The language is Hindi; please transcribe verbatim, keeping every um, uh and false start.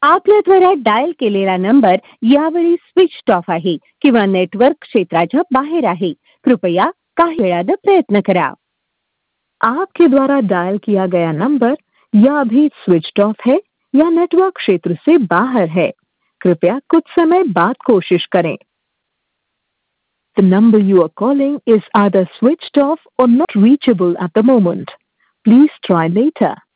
आपल्याद्वारा डायल केलेला नंबर यावेळी स्विच ऑफ आहे किंवा नेटवर्क क्षेत्राच्या बाहेर आहे. कृपया काही वेळानं प्रयत्न करा. आपके द्वारा डायल किया गया नंबर या अभी स्विच ऑफ है या नेटवर्क क्षेत्र से बाहर है. कृपया कुछ समय बाद कोशिश करें. The number you are calling is either switched off or not reachable at the moment. Please try later.